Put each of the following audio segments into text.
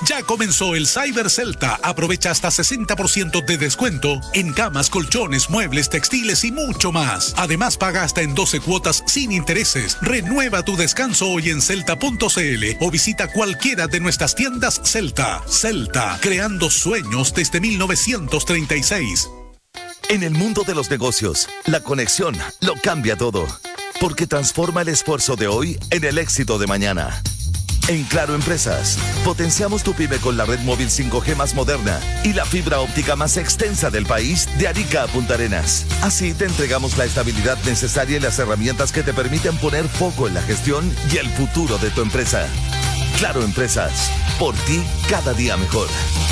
Ya comenzó el Cyber Celta. Aprovecha hasta 60% de descuento en camas, colchones, muebles, textiles y mucho más. Además, paga hasta en 12 cuotas sin intereses. Renueva tu descanso hoy en celta.cl o visita cualquiera de nuestras tiendas Celta. Celta, creando sueños desde 1936. En el mundo de los negocios, la conexión lo cambia todo, porque transforma el esfuerzo de hoy en el éxito de mañana. En Claro Empresas, potenciamos tu pyme con la red móvil 5G más moderna y la fibra óptica más extensa del país, de Arica a Punta Arenas. Así te entregamos la estabilidad necesaria y las herramientas que te permiten poner foco en la gestión y el futuro de tu empresa. Claro Empresas, por ti cada día mejor.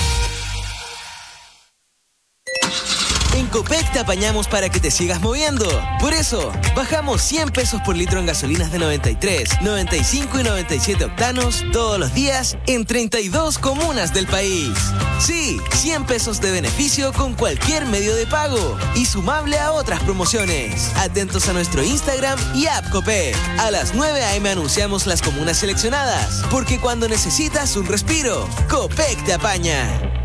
En Copec te apañamos para que te sigas moviendo. Por eso, bajamos 100 pesos por litro en gasolinas de 93, 95 y 97 octanos todos los días en 32 comunas del país. Sí, 100 pesos de beneficio con cualquier medio de pago y sumable a otras promociones. Atentos a nuestro Instagram y app Copec. A las 9 a.m. anunciamos las comunas seleccionadas, porque cuando necesitas un respiro, Copec te apaña.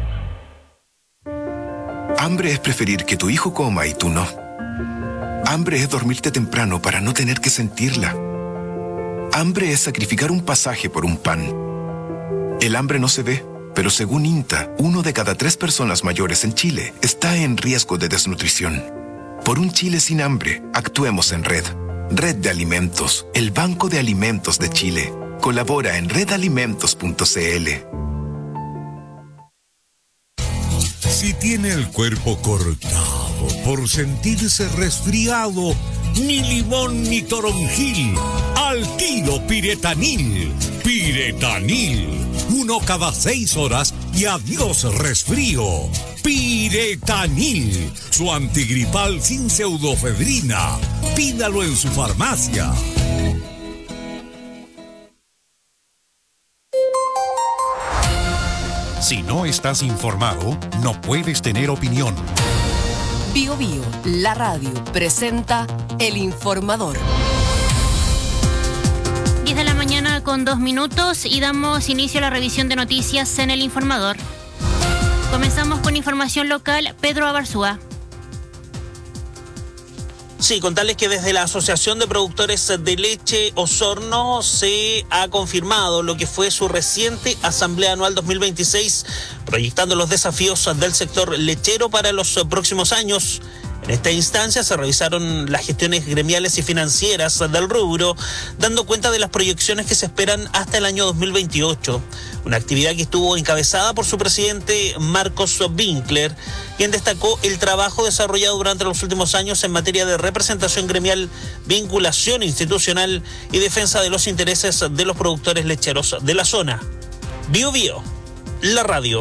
Hambre es preferir que tu hijo coma y tú no. Hambre es dormirte temprano para no tener que sentirla. Hambre es sacrificar un pasaje por un pan. El hambre no se ve, pero según INTA, 1 de cada 3 personas mayores en Chile está en riesgo de desnutrición. Por un Chile sin hambre, actuemos en Red. Red de Alimentos, el Banco de Alimentos de Chile. Colabora en redalimentos.cl. Si tiene el cuerpo cortado por sentirse resfriado, ni limón ni toronjil, al tiro Piretanil. Piretanil, 1 cada 6 horas y adiós resfrío. Piretanil, su antigripal sin pseudofedrina. Pídalo en su farmacia. Si no estás informado, no puedes tener opinión. Bio Bio, la radio, presenta El Informador. 10 de la mañana con 2 minutos y damos inicio a la revisión de noticias en El Informador. Comenzamos con información local. Pedro Abarzúa. Sí, contarles que desde la Asociación de Productores de Leche Osorno se ha confirmado lo que fue su reciente Asamblea Anual 2026, proyectando los desafíos del sector lechero para los próximos años. En esta instancia se revisaron las gestiones gremiales y financieras del rubro, dando cuenta de las proyecciones que se esperan hasta el año 2028. Una actividad que estuvo encabezada por su presidente Marcos Winkler, quien destacó el trabajo desarrollado durante los últimos años en materia de representación gremial, vinculación institucional y defensa de los intereses de los productores lecheros de la zona. Bio Bio, la radio.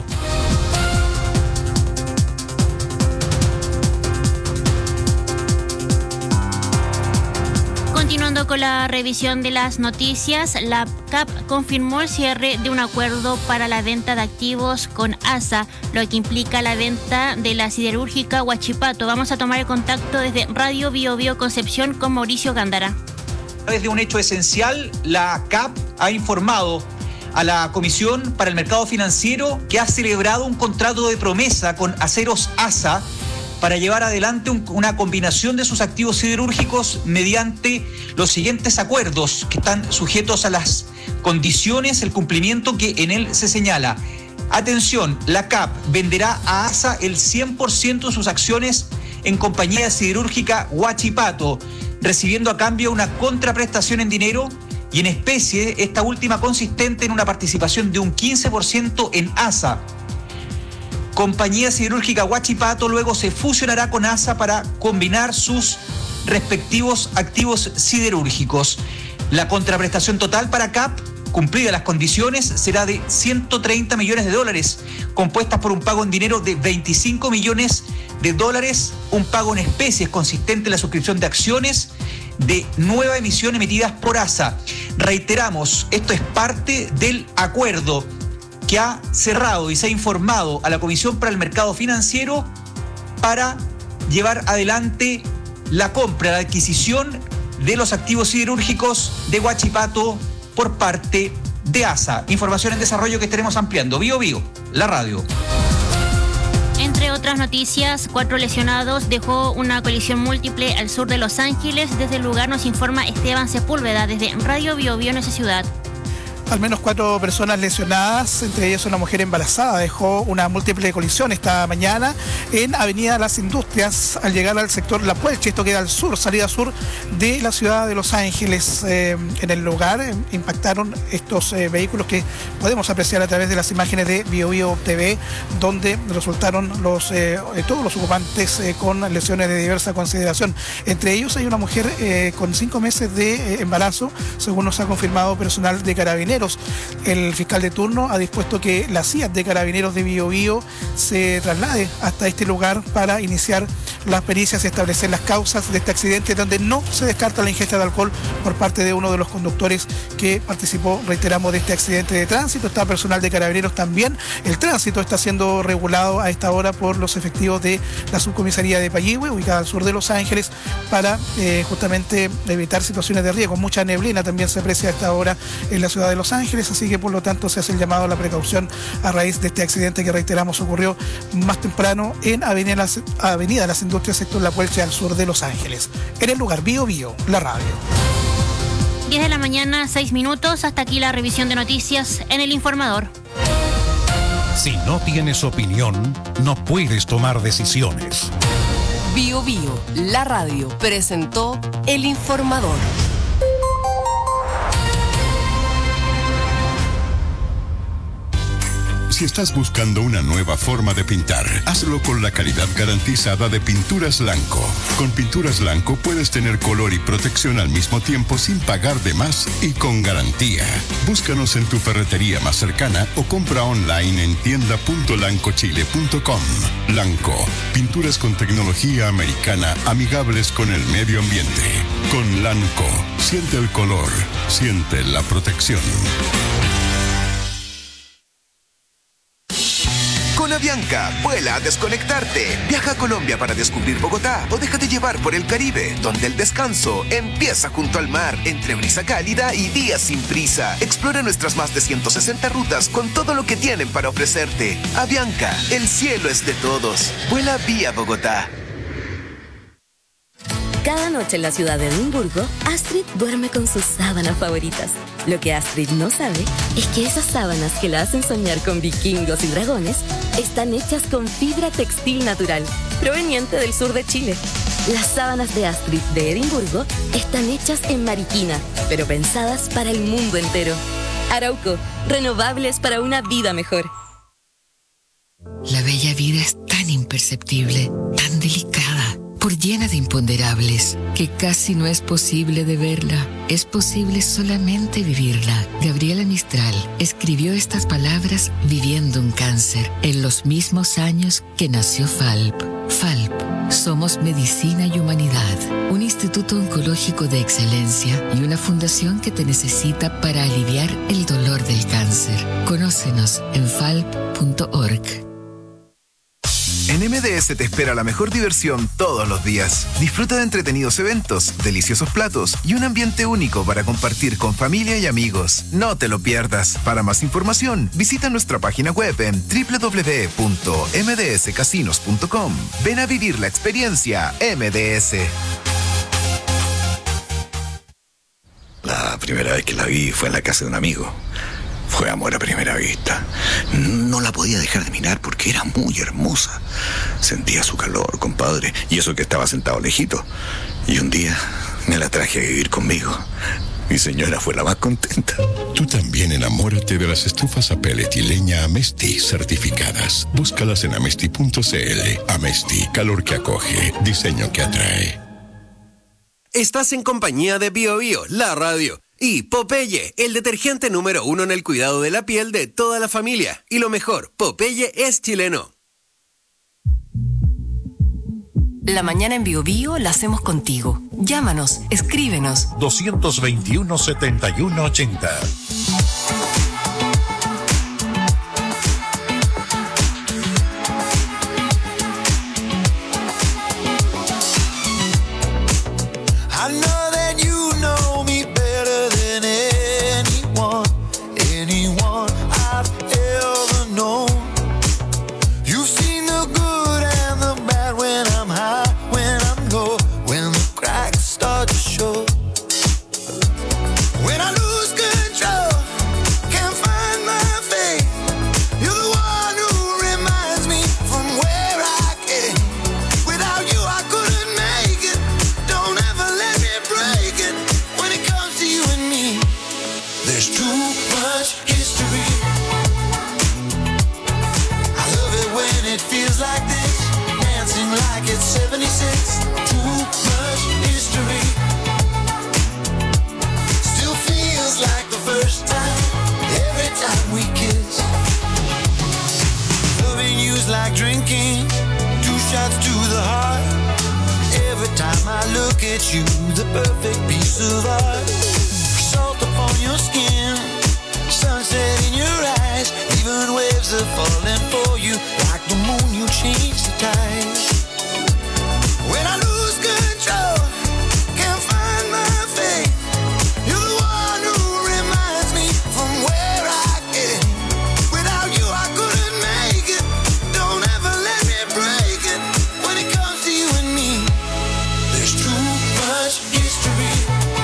Continuando con la revisión de las noticias, la CAP confirmó el cierre de un acuerdo para la venta de activos con ASA, lo que implica la venta de la siderúrgica Huachipato. Vamos a tomar el contacto desde Radio Bio Bio Concepción con Mauricio Gándara. A través de un hecho esencial, la CAP ha informado a la Comisión para el Mercado Financiero que ha celebrado un contrato de promesa con Aceros ASA para llevar adelante una combinación de sus activos siderúrgicos mediante los siguientes acuerdos que están sujetos a las condiciones, el cumplimiento que en él se señala. Atención, la CAP venderá a ASA el 100% de sus acciones en compañía siderúrgica Huachipato, recibiendo a cambio una contraprestación en dinero y en especie, esta última consistente en una participación de un 15% en ASA. Compañía Siderúrgica Huachipato luego se fusionará con ASA para combinar sus respectivos activos siderúrgicos. La contraprestación total para CAP, cumplidas las condiciones, será de $130 millones, compuestas por un pago en dinero de $25 millones, un pago en especies consistente en la suscripción de acciones de nueva emisión emitidas por ASA. Reiteramos, esto es parte del acuerdo que ha cerrado y se ha informado a la Comisión para el Mercado Financiero para llevar adelante la compra, la adquisición de los activos siderúrgicos de Huachipato por parte de ASA. Información en desarrollo que estaremos ampliando. Bio Bio, la radio. Entre otras noticias, 4 lesionados dejó una colisión múltiple al sur de Los Ángeles. Desde el lugar nos informa Esteban Sepúlveda desde Radio Bio Bio en esa ciudad. Al menos 4 personas lesionadas, entre ellas una mujer embarazada, dejó una múltiple colisión esta mañana en Avenida Las Industrias al llegar al sector La Puelche. Esto queda al sur, salida sur de la ciudad de Los Ángeles. En el lugar impactaron estos vehículos que podemos apreciar a través de las imágenes de Bio Bio TV, donde resultaron todos los ocupantes con lesiones de diversa consideración. Entre ellos hay una mujer con 5 meses de embarazo, según nos ha confirmado personal de Carabineros. El fiscal de turno ha dispuesto que la CIA de Carabineros de Bio Bio se traslade hasta este lugar para iniciar las pericias y establecer las causas de este accidente, donde no se descarta la ingesta de alcohol por parte de uno de los conductores que participó, reiteramos, de este accidente de tránsito. Está personal de Carabineros también. El tránsito está siendo regulado a esta hora por los efectivos de la subcomisaría de Payihue, ubicada al sur de Los Ángeles, para justamente evitar situaciones de riesgo. Mucha neblina también se aprecia a esta hora en la ciudad de Los Ángeles, así que por lo tanto se hace el llamado a la precaución a raíz de este accidente que, reiteramos, ocurrió más temprano en Avenida Las Industrias, sector La Puelche, al sur de Los Ángeles. En el lugar, Bio Bio, la radio. 10 de la mañana, 6 minutos. Hasta aquí la revisión de noticias en El Informador. Si no tienes opinión, no puedes tomar decisiones. Bio Bio, la radio, presentó El Informador. Si estás buscando una nueva forma de pintar, hazlo con la calidad garantizada de Pinturas Lanco. Con Pinturas Lanco puedes tener color y protección al mismo tiempo sin pagar de más y con garantía. Búscanos en tu ferretería más cercana o compra online en tienda.lancochile.com. Lanco, pinturas con tecnología americana amigables con el medio ambiente. Con Lanco, siente el color, siente la protección. Con Avianca, vuela a desconectarte. Viaja a Colombia para descubrir Bogotá o déjate llevar por el Caribe, donde el descanso empieza junto al mar, entre brisa cálida y días sin prisa. Explora nuestras más de 160 rutas con todo lo que tienen para ofrecerte. Avianca, el cielo es de todos. Vuela vía Bogotá. Cada noche en la ciudad de Edimburgo, Astrid duerme con sus sábanas favoritas. Lo que Astrid no sabe es que esas sábanas que la hacen soñar con vikingos y dragones están hechas con fibra textil natural, proveniente del sur de Chile. Las sábanas de Astrid de Edimburgo están hechas en Mariquina, pero pensadas para el mundo entero. Arauco, renovables para una vida mejor. La bella vida es tan imperceptible, tan delicada, por llena de imponderables, que casi no es posible de verla. Es posible solamente vivirla. Gabriela Mistral escribió estas palabras viviendo un cáncer, en los mismos años que nació FALP. FALP, somos medicina y humanidad, un instituto oncológico de excelencia y una fundación que te necesita para aliviar el dolor del cáncer. Conócenos en falp.org. En MDS te espera la mejor diversión todos los días. Disfruta de entretenidos eventos, deliciosos platos y un ambiente único para compartir con familia y amigos. No te lo pierdas. Para más información, visita nuestra página web en www.mdscasinos.com. Ven a vivir la experiencia MDS. La primera vez que la vi fue en la casa de un amigo. Fue amor a primera vista. No la podía dejar de mirar porque era muy hermosa. Sentía su calor, compadre, y eso que estaba sentado lejito. Y un día me la traje a vivir conmigo. Mi señora fue la más contenta. Tú también enamórate de las estufas a pellet y leña Amesti certificadas. Búscalas en amesti.cl. Amesti, calor que acoge, diseño que atrae. Estás en compañía de Bio Bio, la radio. Y Popeye, el detergente número 1 en el cuidado de la piel de toda la familia. Y lo mejor, Popeye es chileno. La mañana en Bio Bio la hacemos contigo. Llámanos, escríbenos. 221-7180. get you the perfect piece of art. Salt upon your skin, sunset in your eyes. Even waves are falling for you. Like the moon, you change the tide. When I lose control, can't find my faith. You're the one who reminds me from where I came. Without you, I couldn't make it. Don't ever let me break it. When it comes to you and me, there's too much history.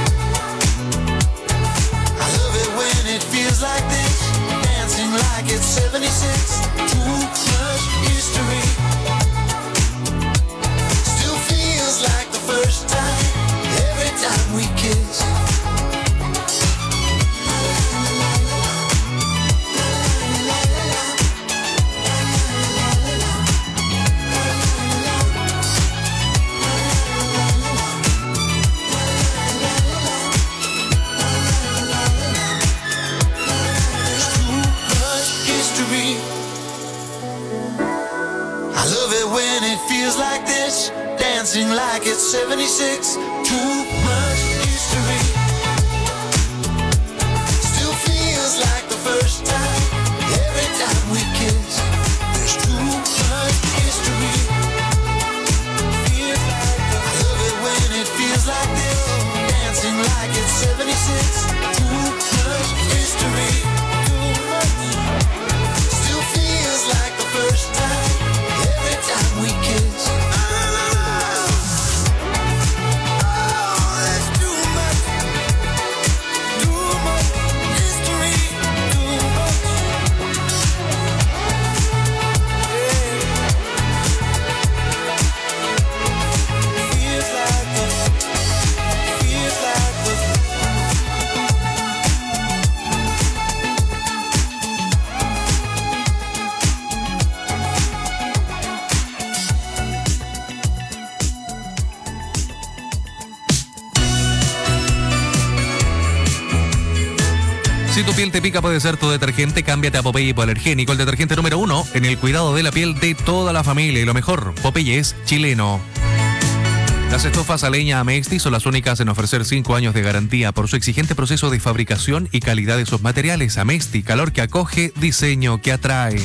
I love it when it feels like this, dancing like it's 76. Too much history. Still feels like the first time, every time we kiss. I love it when it feels like this, dancing like it's 76. Too much history. Still feels like the first time, every time we kiss. There's too much history. I love it when it feels like this, dancing like it's 76. Too much history. Still feels like the first time, every time we kiss. Si tu piel te pica, puede ser tu detergente. Cámbiate a Popeye Hipoalergénico, el detergente número 1 en el cuidado de la piel de toda la familia. Y lo mejor, Popeye es chileno. Las estufas a leña Amexti son las únicas en ofrecer 5 años de garantía por su exigente proceso de fabricación y calidad de sus materiales. Amexti, calor que acoge, diseño que atrae.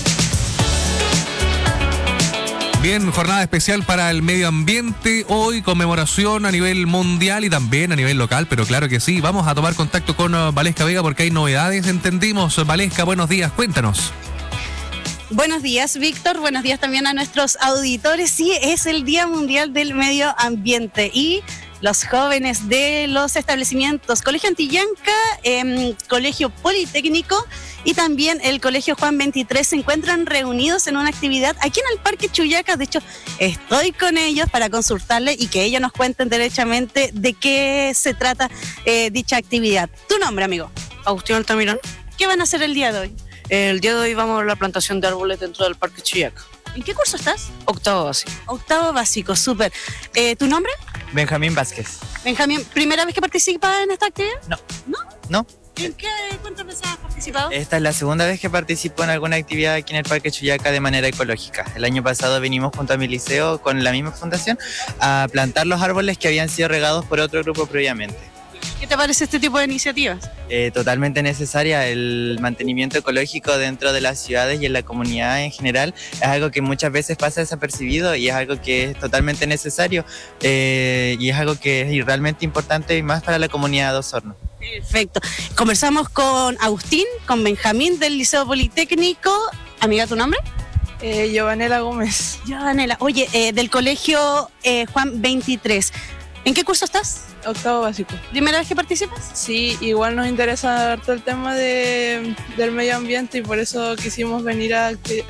Bien, jornada especial para el medio ambiente. Hoy conmemoración a nivel mundial y también a nivel local, pero claro que sí. Vamos a tomar contacto con Valesca Vega porque hay novedades, entendimos. Valesca, buenos días, cuéntanos. Buenos días, Víctor. Buenos días también a nuestros auditores. Sí, es el Día Mundial del Medio Ambiente y los jóvenes de los establecimientos Colegio Antillanca, Colegio Politécnico y también el Colegio Juan 23 se encuentran reunidos en una actividad aquí en el Parque Chuyaca. De hecho, estoy con ellos para consultarles y que ellos nos cuenten derechamente de qué se trata dicha actividad. ¿Tu nombre, amigo? Agustín Altamirán. ¿Qué van a hacer el día de hoy? El día de hoy vamos a ver la plantación de árboles dentro del Parque Chuyaca. ¿En qué curso estás? Octavo básico. Octavo básico, súper. ¿Tu nombre? Benjamín Vázquez. Benjamín, ¿primera vez que participas en esta actividad? No. ¿No? No. ¿En qué cuántas veces has participado? Esta es la segunda vez que participo en alguna actividad aquí en el Parque Chuyaca de manera ecológica. El año pasado vinimos junto a mi liceo con la misma fundación a plantar los árboles que habían sido regados por otro grupo previamente. ¿Qué te parece este tipo de iniciativas? Totalmente necesaria. El mantenimiento ecológico dentro de las ciudades y en la comunidad en general es algo que muchas veces pasa desapercibido y es algo que es totalmente necesario y es algo que es realmente importante y más para la comunidad de Osorno. Perfecto. Conversamos con Agustín, con Benjamín del Liceo Politécnico. Amiga, ¿tu nombre? Giovanela Gómez. Giovanela. Oye, del Colegio Juan 23. ¿En qué curso estás? Octavo básico. ¿Primera vez que participas? Sí, igual nos interesa harto el tema del medio ambiente y por eso quisimos venir a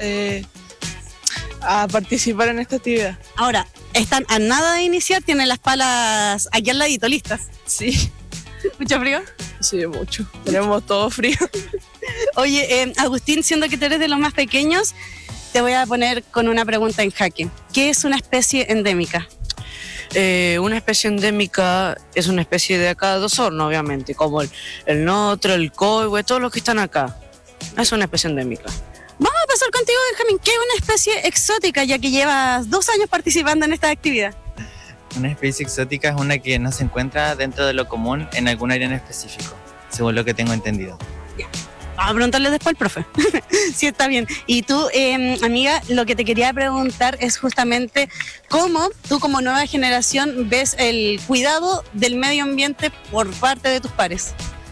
participar en esta actividad. Ahora, están a nada de iniciar, tienen las palas aquí al ladito listas. Sí. ¿Mucho frío? Sí, mucho. Tenemos todo frío. Oye, Agustín, siendo que tú eres de los más pequeños, te voy a poner con una pregunta en jaque. ¿Qué es una especie endémica? Una especie endémica es una especie de acá de Osorno, obviamente, como el notro, el coihue, todos los que están acá. Es una especie endémica. Vamos a pasar contigo, Benjamín. ¿Qué es una especie exótica, ya que llevas 2 años participando en esta actividad? Una especie exótica es una que no se encuentra dentro de lo común en algún área en específico, según lo que tengo entendido. Vamos a preguntarle después al profe. Sí, está bien. Y tú, amiga, lo que te quería preguntar es justamente cómo tú como nueva generación ves el cuidado del medio ambiente por parte de tus pares.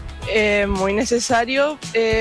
Muy necesario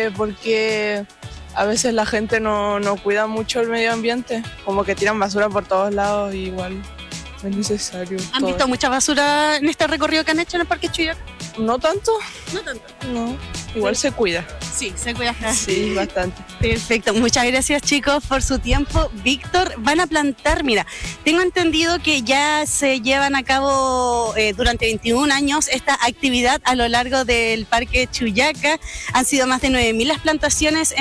porque a veces la gente no cuida mucho el medio ambiente, como que tiran basura por todos lados y igual es necesario. ¿Han visto mucha basura en este recorrido que han hecho en el Parque Chuyaca? No tanto. No tanto. No, igual se cuida. Sí, se cuida. Sí, bastante. Perfecto, muchas gracias chicos por su tiempo. Víctor, van a plantar, mira, tengo entendido que ya se llevan a cabo durante 21 años esta actividad a lo largo del Parque Chuyaca. Han sido más de 9.000 las plantaciones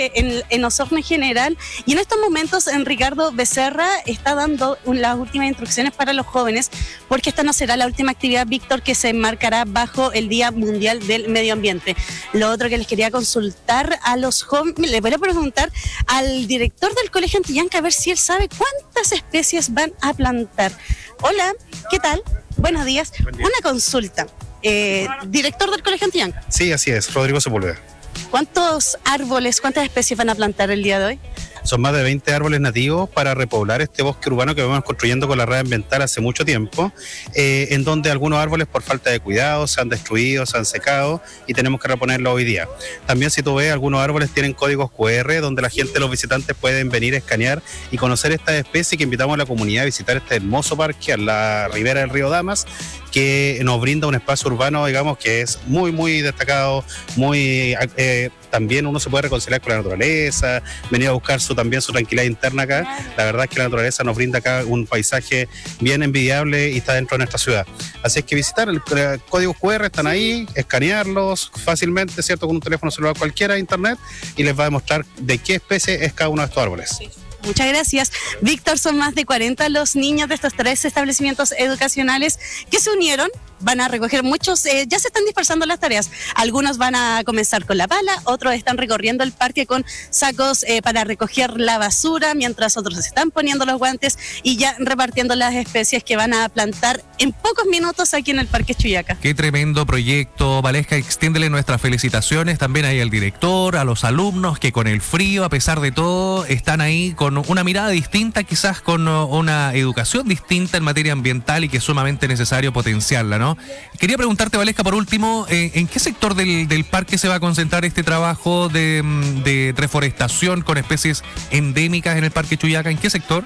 en Osorno en general, y en estos momentos Ricardo Becerra está dando las últimas instrucciones para los jóvenes, porque esta no será la última actividad, Víctor, que se enmarcará bajo el Día Mundial del Medio Ambiente. Lo otro que les quería consultar a los jóvenes, le voy a preguntar al director del Colegio Antillanca a ver si él sabe cuántas especies van a plantar. Hola, ¿qué tal? Buenos días. Una consulta. Director del Colegio Antillanca. Sí, así es, Rodrigo Sepúlveda. ¿Cuántos árboles, cuántas especies van a plantar el día de hoy? Son más de 20 árboles nativos para repoblar este bosque urbano que vamos construyendo con la red ambiental hace mucho tiempo, en donde algunos árboles por falta de cuidado se han destruido, se han secado y tenemos que reponerlos hoy día. También, si tú ves, algunos árboles tienen códigos QR donde la gente, los visitantes pueden venir a escanear y conocer estas especies, que invitamos a la comunidad a visitar este hermoso parque a la ribera del río Damas, que nos brinda un espacio urbano, digamos, que es muy, muy destacado, muy... también uno se puede reconciliar con la naturaleza, venir a buscar también su tranquilidad interna acá. La verdad es que la naturaleza nos brinda acá un paisaje bien envidiable y está dentro de nuestra ciudad. Así es que visitar el código QR, están ahí, escanearlos fácilmente, ¿cierto? Con un teléfono celular cualquiera de internet, y les va a demostrar de qué especie es cada uno de estos árboles. Muchas gracias. Víctor, son más de 40 los niños de estos 3 establecimientos educacionales que se unieron. Van a recoger muchos, ya se están dispersando las tareas. Algunos van a comenzar con la pala, otros están recorriendo el parque con sacos para recoger la basura, mientras otros se están poniendo los guantes y ya repartiendo las especies que van a plantar en pocos minutos aquí en el Parque Chuyaca. Qué tremendo proyecto, Valesca. Extiéndele nuestras felicitaciones también ahí al director, a los alumnos que con el frío, a pesar de todo, están ahí con una mirada distinta, quizás con una educación distinta en materia ambiental, y que es sumamente necesario potenciarla, ¿no? Quería preguntarte, Valesca, por último, ¿en qué sector del parque se va a concentrar este trabajo de reforestación con especies endémicas en el Parque Chuyaca? ¿En qué sector?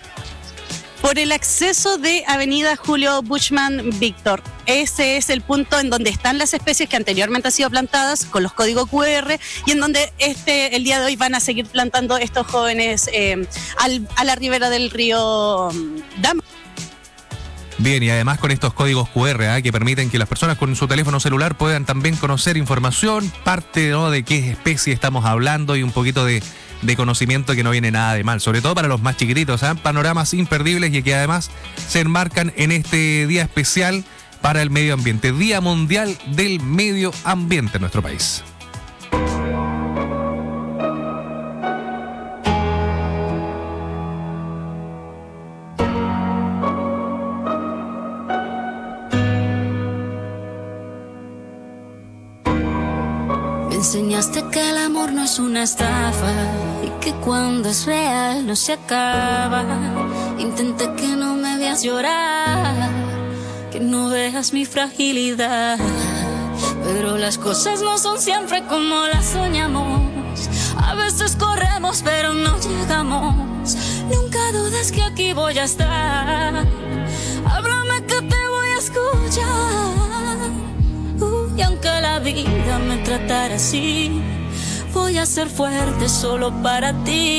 Por el acceso de Avenida Julio Buchmann Víctor. Ese es el punto en donde están las especies que anteriormente han sido plantadas con los códigos QR, y en donde el día de hoy van a seguir plantando estos jóvenes a la ribera del río Damas. Bien, y además con estos códigos QR que permiten que las personas con su teléfono celular puedan también conocer información, parte, ¿no?, de qué especie estamos hablando, y un poquito de conocimiento que no viene nada de mal, sobre todo para los más chiquititos, panoramas imperdibles, y que además se enmarcan en este día especial para el medio ambiente, Día Mundial del Medio Ambiente en nuestro país. Enseñaste que el amor no es una estafa y que cuando es real no se acaba. Intenté que no me veas llorar, que no veas mi fragilidad, pero las cosas no son siempre como las soñamos. A veces corremos pero no llegamos. Nunca dudes que aquí voy a estar. Háblame que te voy a escuchar. Y aunque la vida me tratara así, voy a ser fuerte solo para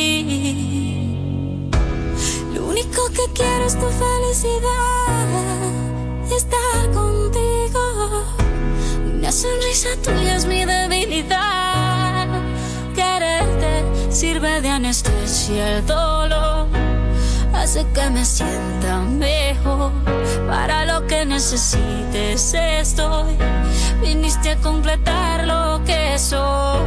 ti. Lo único que quiero es tu felicidad y estar contigo. Una sonrisa tuya es mi debilidad. Quererte sirve de anestesia el dolor, hace que me sienta mejor. Para lo que necesites estoy. Viniste a completar lo que soy.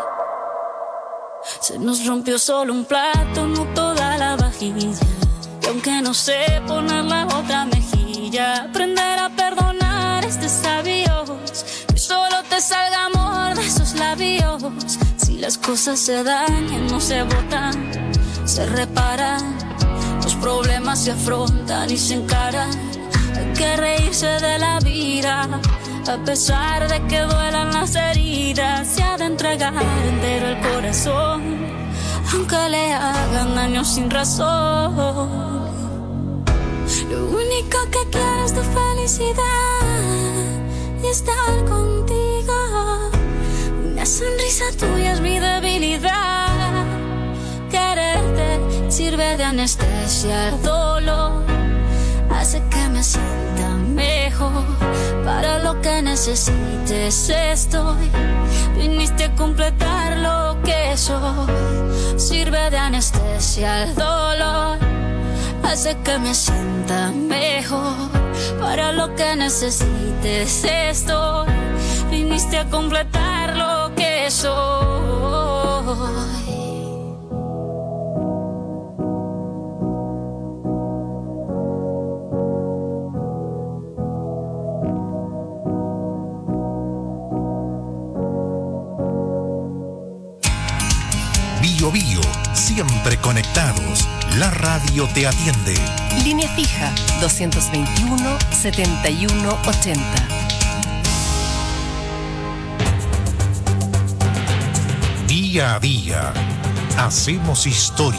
Se nos rompió solo un plato, no toda la vajilla. Y aunque no sé poner la otra mejilla, aprender a perdonar es de sabios, que solo te salga amor de esos labios. Si las cosas se dañan, no se botan, se reparan, los problemas se afrontan y se encaran. Hay que reírse de la vida, a pesar de que duelan las heridas. Se ha de entregar entero el corazón, aunque le hagan daño sin razón. Lo único que quiero es tu felicidad y estar contigo. Una sonrisa tuya es mi debilidad. Quererte sirve de anestesia al dolor, hace que me sienta mejor. Para lo que necesites estoy, viniste a completar lo que soy. Sirve de anestesia al dolor, hace que me sienta mejor. Para lo que necesites estoy, viniste a completar lo que soy. Bio Bio, siempre conectados. La radio te atiende. Línea fija 221-7180. Día a día, hacemos historia.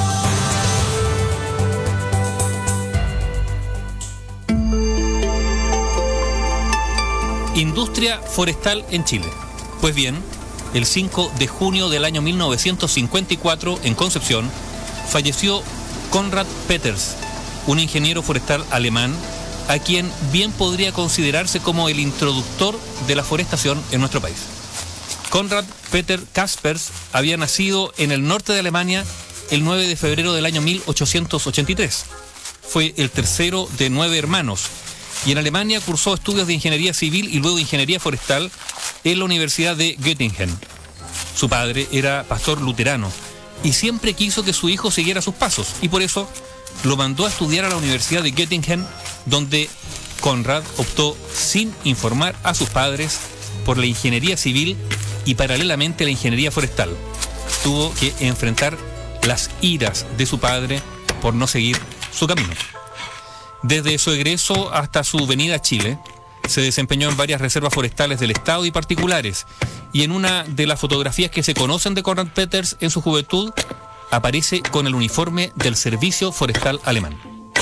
Industria forestal en Chile. Pues bien, el 5 de junio del año 1954, en Concepción, falleció Konrad Peters, un ingeniero forestal alemán, a quien bien podría considerarse como el introductor de la forestación en nuestro país. Konrad Peter Kaspers había nacido en el norte de Alemania el 9 de febrero del año 1883. Fue el tercero de 9 hermanos y en Alemania cursó estudios de ingeniería civil y luego de ingeniería forestal en la Universidad de Göttingen. Su padre era pastor luterano y siempre quiso que su hijo siguiera sus pasos, y por eso lo mandó a estudiar a la Universidad de Göttingen, donde Konrad optó, sin informar a sus padres, por la ingeniería civil y paralelamente la ingeniería forestal. Tuvo que enfrentar las iras de su padre por no seguir su camino. Desde su egreso hasta su venida a Chile, se desempeñó en varias reservas forestales del Estado y particulares, y en una de las fotografías que se conocen de Konrad Peters en su juventud, aparece con el uniforme del Servicio Forestal Alemán.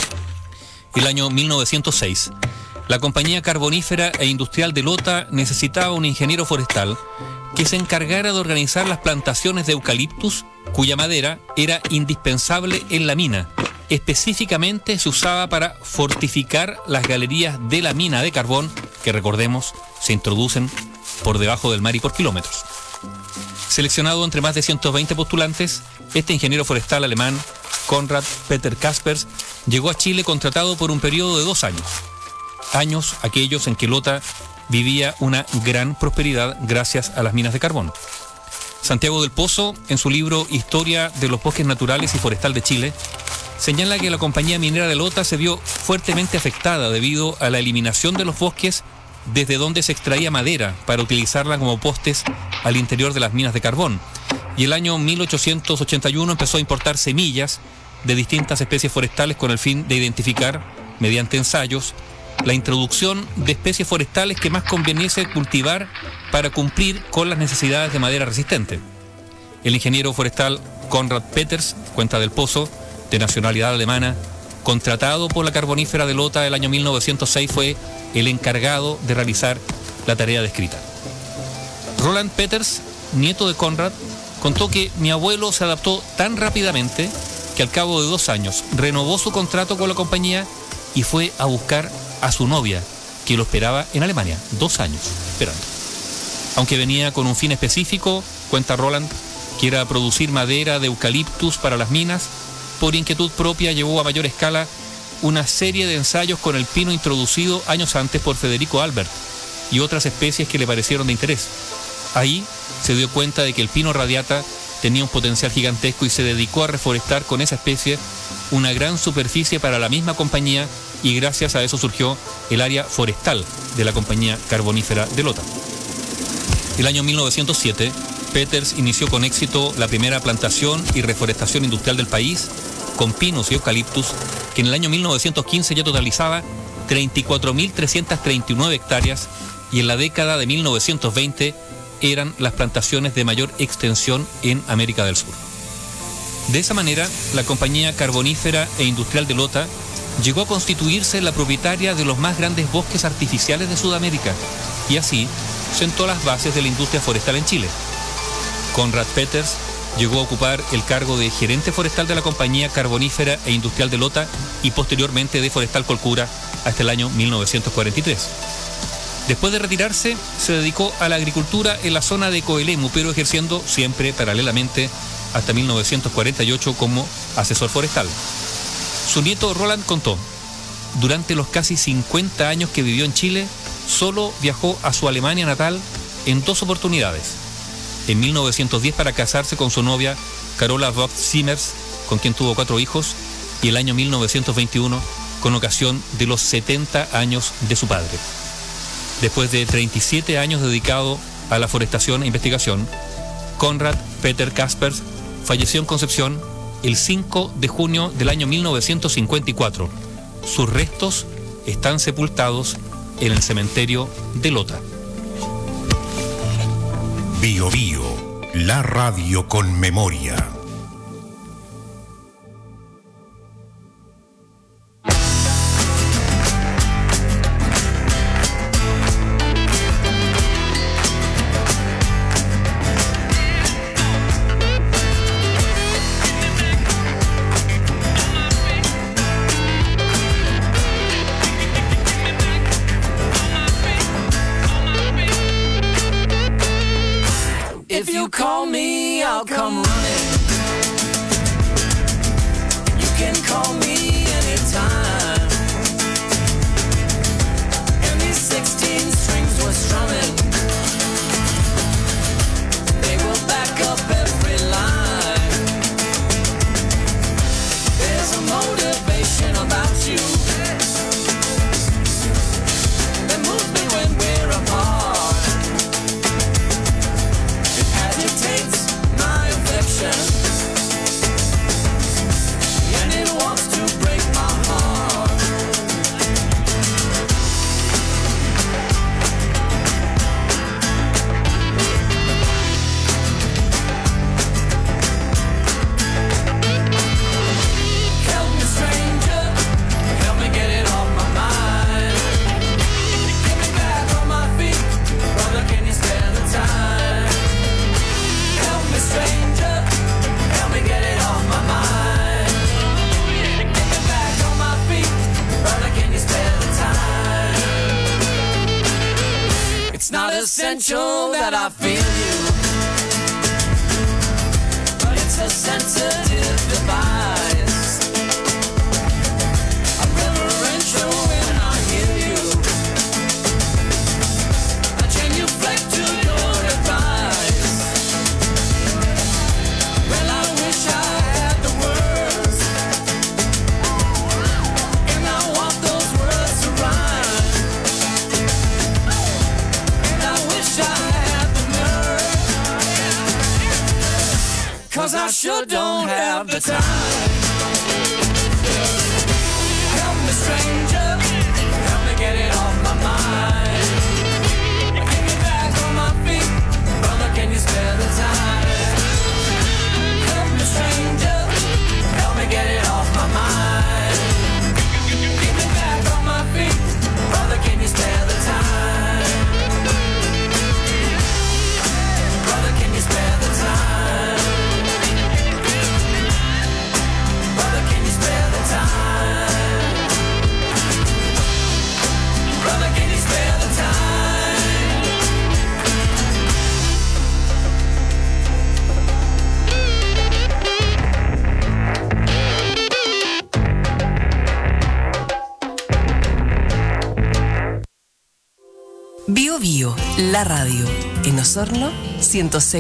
El año 1906, la compañía carbonífera e industrial de Lota necesitaba un ingeniero forestal que se encargara de organizar las plantaciones de eucaliptus, cuya madera era indispensable en la mina. Específicamente se usaba para fortificar las galerías de la mina de carbón, que recordemos se introducen por debajo del mar y por kilómetros. Seleccionado entre más de 120 postulantes, este ingeniero forestal alemán, Konrad Peter Kaspers, llegó a Chile contratado por un periodo de 2 años. Años aquellos en que Lota vivía una gran prosperidad gracias a las minas de carbón. Santiago del Pozo, en su libro Historia de los Bosques Naturales y Forestal de Chile, señala que la compañía minera de Lota se vio fuertemente afectada debido a la eliminación de los bosques desde donde se extraía madera para utilizarla como postes al interior de las minas de carbón. Y el año 1881 empezó a importar semillas de distintas especies forestales con el fin de identificar, mediante ensayos, la introducción de especies forestales que más conveniese cultivar para cumplir con las necesidades de madera resistente. El ingeniero forestal Konrad Peters, cuenta del Pozo, de nacionalidad alemana, contratado por la carbonífera de Lota el año 1906, fue el encargado de realizar la tarea descrita. Roland Peters, nieto de Konrad, contó que mi abuelo se adaptó tan rápidamente que al cabo de 2 años renovó su contrato con la compañía y fue a buscar a su novia, que lo esperaba en Alemania. 2 años esperando. Aunque venía con un fin específico, cuenta Roland, que era producir madera de eucaliptus para las minas, por inquietud propia llevó a mayor escala una serie de ensayos con el pino introducido años antes por Federico Albert y otras especies que le parecieron de interés. Ahí se dio cuenta de que el pino radiata tenía un potencial gigantesco y se dedicó a reforestar con esa especie una gran superficie para la misma compañía y gracias a eso surgió el área forestal de la compañía carbonífera de Lota. El año 1907, Peters inició con éxito la primera plantación y reforestación industrial del país, con pinos y eucaliptus, que en el año 1915 ya totalizaba 34.339 hectáreas y en la década de 1920 eran las plantaciones de mayor extensión en América del Sur. De esa manera, la compañía carbonífera e industrial de Lota llegó a constituirse la propietaria de los más grandes bosques artificiales de Sudamérica y así sentó las bases de la industria forestal en Chile. Conrad Peters llegó a ocupar el cargo de gerente forestal de la compañía carbonífera e industrial de Lota y posteriormente de Forestal Colcura hasta el año 1943. Después de retirarse, se dedicó a la agricultura en la zona de Coelemu, pero ejerciendo siempre paralelamente hasta 1948 como asesor forestal. Su nieto Roland contó: durante los casi 50 años que vivió en Chile, solo viajó a su Alemania natal en 2 oportunidades. En 1910 para casarse con su novia Carola Vogt-Simmers, con quien tuvo 4 hijos, y el año 1921 con ocasión de los 70 años de su padre. Después de 37 años dedicado a la forestación e investigación, Conrad Peter Kaspers falleció en Concepción el 5 de junio del año 1954. Sus restos están sepultados en el cementerio de Lota. Bio Bio, la radio con memoria. If you call me, I'll come running. You can call me anytime. And these 16 strings were strumming. They will back up every line. There's a motivation about you that moves me when we're apart. My affection, and it wants to break my heart. Help me, stranger, help me get it off my mind. Get me back on my feet, brother, can you spare the time? Help me, stranger, help me get it off my mind. Get me back on my feet, brother, can you spare the time? It's not essential that I feel you, but it's a sensitive device. I'm reverential when I hear you, I genuflect to your advice. Well, I wish I had the words, and I want those words to rhyme. And I wish I had the nerve, 'cause I sure don't have the time. Help me, stranger, help me get it off my mind. Get me back on my feet, brother, can you spare the time? Help me, stranger, help me get it off my mind. Get me back on my feet, brother, can you spare the time? Brother, can you spare the time? Brother, can you spare the time? Brother, can you spare the time? Bio Bio, la radio. En Osorno,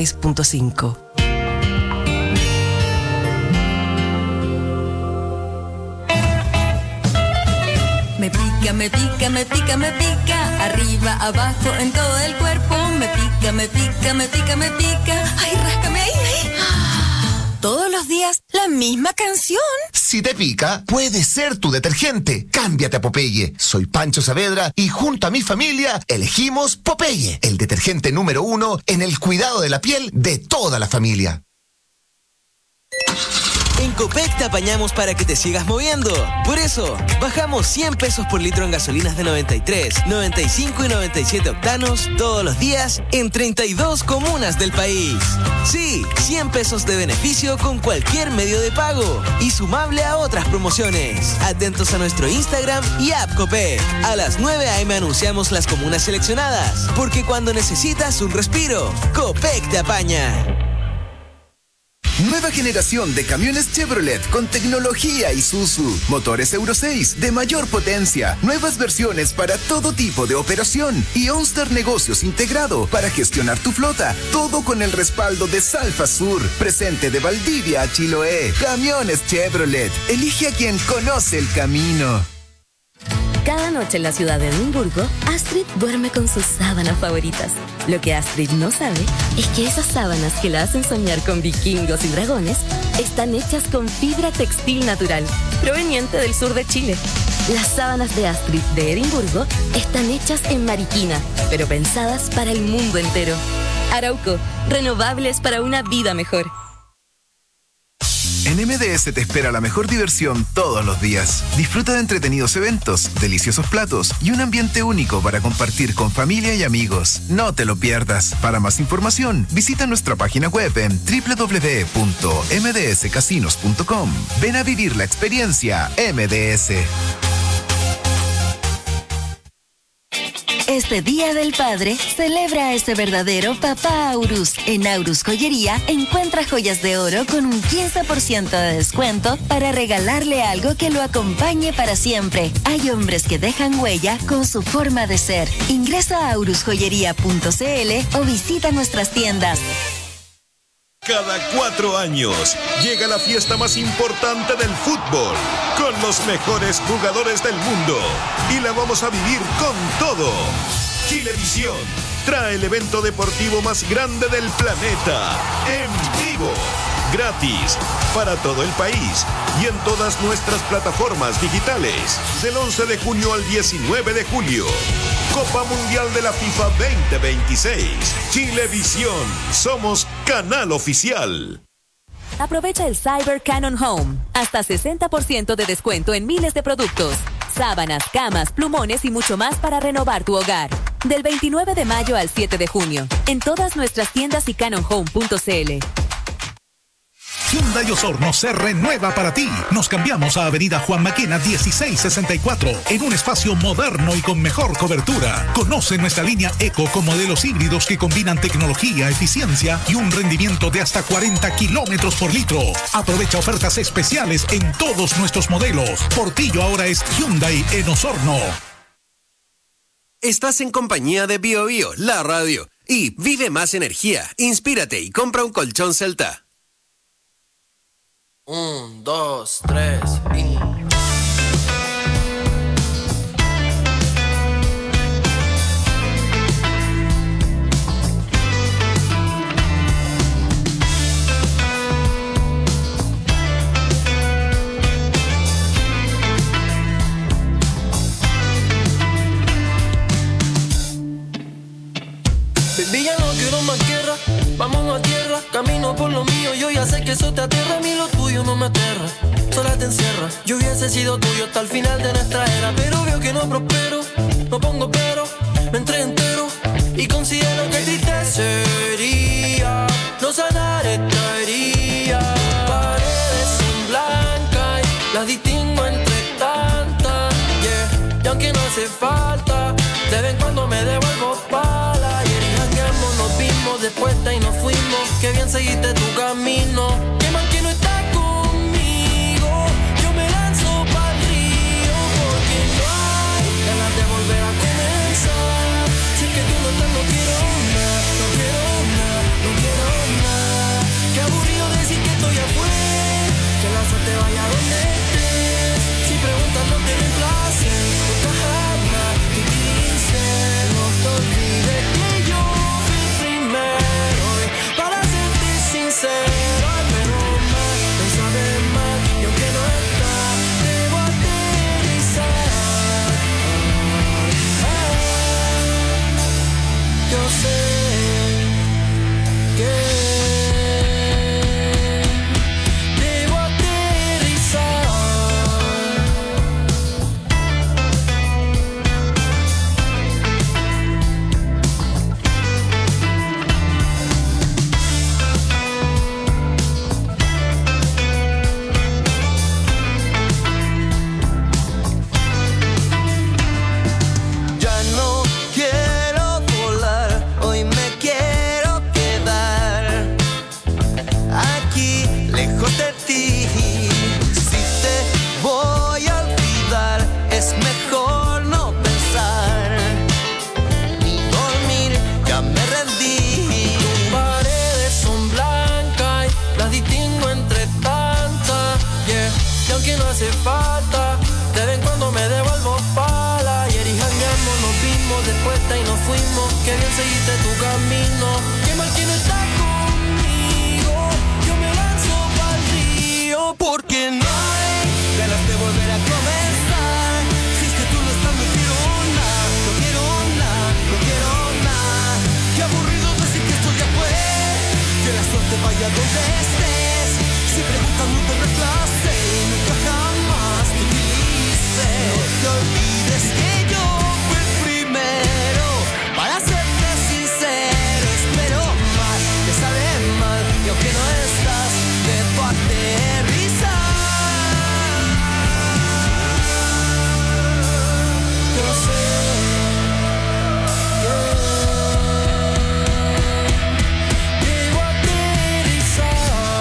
106.5. pica, me pica, me pica, me pica. Arriba, abajo, en todo el cuerpo. Me pica, me pica, me pica, me pica. Ay, ráscame ahí, ahí. Todos los días, la misma canción. Si te pica, puede ser tu detergente. Cámbiate a Popeye. Soy Pancho Saavedra y junto a mi familia elegimos Popeye, el detergente número 1 en el cuidado de la piel de toda la familia. En Copec te apañamos para que te sigas moviendo. Por eso, bajamos 100 pesos por litro en gasolinas de 93, 95 y 97 octanos todos los días en 32 comunas del país. Sí, 100 pesos de beneficio con cualquier medio de pago y sumable a otras promociones. Atentos a nuestro Instagram y app Copec. A las 9 a.m. anunciamos las comunas seleccionadas, porque cuando necesitas un respiro, Copec te apaña. Nueva generación de camiones Chevrolet con tecnología Isuzu. Motores Euro 6 de mayor potencia. Nuevas versiones para todo tipo de operación. Y OnStar Negocios integrado para gestionar tu flota. Todo con el respaldo de Salfa Sur. Presente de Valdivia a Chiloé. Camiones Chevrolet. Elige a quien conoce el camino. Cada noche en la ciudad de Edimburgo, Astrid duerme con sus sábanas favoritas. Lo que Astrid no sabe es que esas sábanas que la hacen soñar con vikingos y dragones están hechas con fibra textil natural, proveniente del sur de Chile. Las sábanas de Astrid de Edimburgo están hechas en Mariquina, pero pensadas para el mundo entero. Arauco, renovables para una vida mejor. En MDS te espera la mejor diversión todos los días. Disfruta de entretenidos eventos, deliciosos platos y un ambiente único para compartir con familia y amigos. No te lo pierdas. Para más información, visita nuestra página web en www.mdscasinos.com. Ven a vivir la experiencia MDS. Este Día del Padre, celebra a ese verdadero papá Aurus. En Aurus Joyería, encuentra joyas de oro con un 15% de descuento para regalarle algo que lo acompañe para siempre. Hay hombres que dejan huella con su forma de ser. Ingresa a aurusjoyería.cl o visita nuestras tiendas. Cada 4 años llega la fiesta más importante del fútbol, con los mejores jugadores del mundo, y la vamos a vivir con todo. Chilevisión trae el evento deportivo más grande del planeta, en vivo, gratis, para todo el país y en todas nuestras plataformas digitales, del 11 de junio al 19 de julio. Copa Mundial de la FIFA 2026. Chilevisión. Somos canal oficial. Aprovecha el Cyber Canon Home. Hasta 60% de descuento en miles de productos. Sábanas, camas, plumones y mucho más para renovar tu hogar. Del 29 de mayo al 7 de junio. En todas nuestras tiendas y canonhome.cl. Hyundai Osorno se renueva para ti. Nos cambiamos a Avenida Juan Maquena 1664 en un espacio moderno y con mejor cobertura. Conoce nuestra línea Eco con modelos híbridos que combinan tecnología, eficiencia y un rendimiento de hasta 40 kilómetros por litro. Aprovecha ofertas especiales en todos nuestros modelos. Portillo ahora es Hyundai en Osorno. Estás en compañía de BioBio, la radio. Y vive más energía, inspírate y compra un colchón Celta. 1, 2, 3 y... Baby, ya no quiero más guerra, vamos a tierra. Camino por lo mío, yo ya sé que eso te aterra. A mí lo tuyo no me aterra, sola te encierra. Yo hubiese sido tuyo hasta el final de nuestra era, pero veo que no prospero, no pongo pero, me entrego entero y considero que triste sería no sanar esta herida. Paredes son blancas y las distingo entre tantas, yeah. Y aunque no hace falta, de vez en cuando me devuelvo pala. Ayer jangueamos, nos vimos, después y nos fuimos. Que bien seguiste tu camino. Que mal que no estás conmigo, yo me lanzo pa'l río. Porque no hay ganas de volver a comenzar. Si es que tú no estás, no quiero nada, no quiero nada, no quiero nada. Qué aburrido decir que esto ya fue, que la suerte vaya donde estés. Si preguntas no te reemplacen, nunca jamás. tal vez te reemplacé y nunca jamás te utilice. No te olvides que yo fui el primero. Para serte sincero, espero mal, te sale mal. Y aunque no estás, debo aterrizar. Yo sé que debo aterrizar.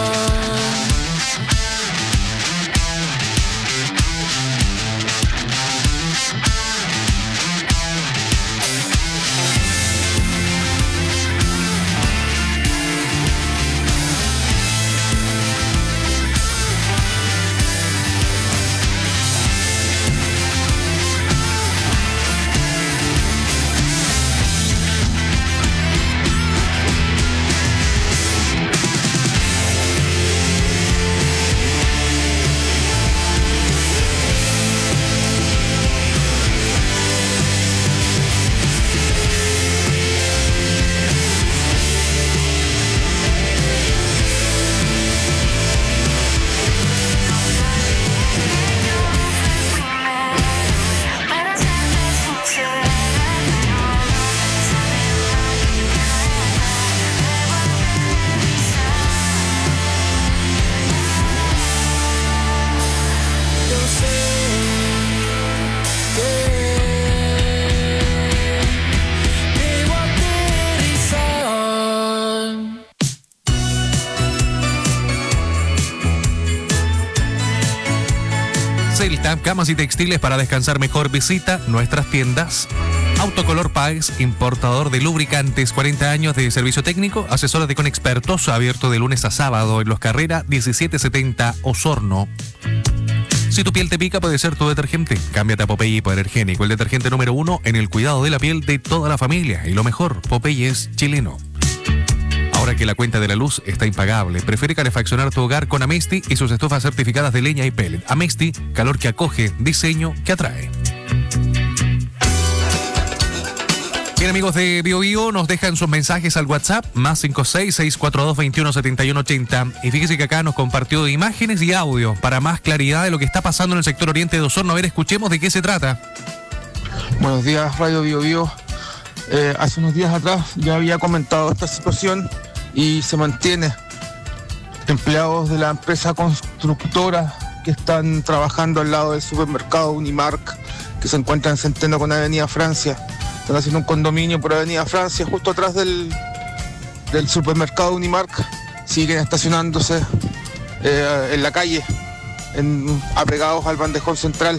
Celta, camas y textiles para descansar mejor. Visita nuestras tiendas. Autocolor Páez, importador de lubricantes, 40 años de servicio técnico, asesórate con expertos, abierto de lunes a sábado en Los Carrera 1770 Osorno. Si tu piel te pica, puede ser tu detergente. Cámbiate a Popeye Hipoalergénico, el detergente número 1 en el cuidado de la piel de toda la familia. Y lo mejor, Popeye es chileno. Ahora que la cuenta de la luz está impagable, prefiere calefaccionar tu hogar con Amesti y sus estufas certificadas de leña y pellet. Amesti, calor que acoge, diseño que atrae. Bien, amigos de BioBio, nos dejan sus mensajes al WhatsApp, más 56642217180. Y fíjese que acá nos compartió imágenes y audio para más claridad de lo que está pasando en el sector oriente de Osorno. A ver, escuchemos de qué se trata. Buenos días, Radio BioBio. Hace unos días atrás ya había comentado esta situación y se mantiene. Empleados de la empresa constructora que están trabajando al lado del supermercado Unimark, que se encuentra en Centeno con Avenida Francia. Están haciendo un condominio por Avenida Francia, justo atrás del supermercado Unimark. Siguen estacionándose en la calle, apegados al bandejón central,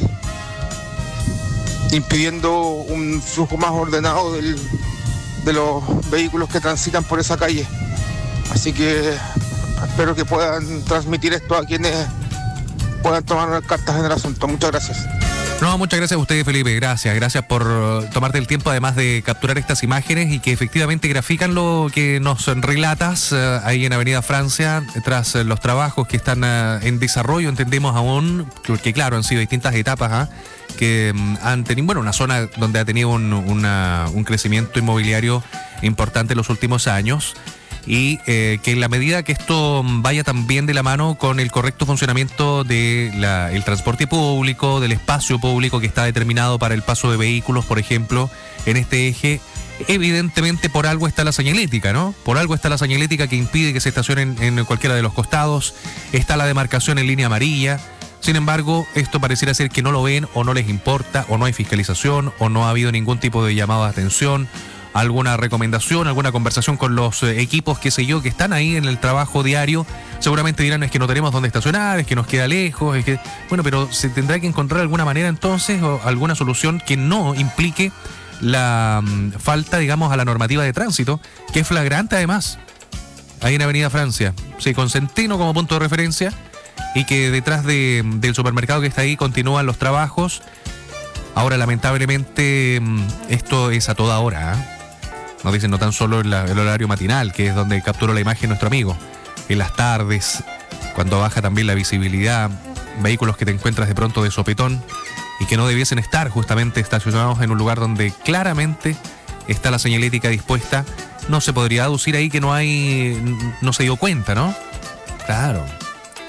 impidiendo un flujo más ordenado de los vehículos que transitan por esa calle. Así que espero que puedan transmitir esto a quienes puedan tomar cartas en el asunto. Muchas gracias. No, muchas gracias a ustedes, Felipe. Gracias por tomarte el tiempo, además de capturar estas imágenes y que efectivamente grafican lo que nos relatas ahí en Avenida Francia, tras los trabajos que están en desarrollo, entendemos aún, porque claro, han sido distintas etapas que han tenido, bueno, una zona donde ha tenido un crecimiento inmobiliario importante en los últimos años. Y que en la medida que esto vaya también de la mano con el correcto funcionamiento del transporte público, del espacio público que está determinado para el paso de vehículos, por ejemplo, en este eje, evidentemente por algo está la señalética, ¿no? Por algo está la señalética que impide que se estacionen en cualquiera de los costados, está la demarcación en línea amarilla. Sin embargo, esto pareciera ser que no lo ven o no les importa, o no hay fiscalización, o no ha habido ningún tipo de llamado de atención, alguna recomendación, alguna conversación con los equipos, qué sé yo, que están ahí en el trabajo diario. Seguramente dirán, es que no tenemos dónde estacionar, es que nos queda lejos, es que... Bueno, pero se tendrá que encontrar alguna manera entonces, o alguna solución que no implique la falta, digamos, a la normativa de tránsito, que es flagrante además, ahí en Avenida Francia. Sí, con Centeno como punto de referencia, y que detrás del supermercado que está ahí continúan los trabajos. Ahora, lamentablemente, esto es a toda hora, Nos dicen no tan solo el horario matinal, que es donde capturó la imagen nuestro amigo, en las tardes, cuando baja también la visibilidad, vehículos que te encuentras de pronto de sopetón y que no debiesen estar justamente estacionados en un lugar donde claramente está la señalética dispuesta. No se podría aducir ahí que no se dio cuenta, ¿no? Claro.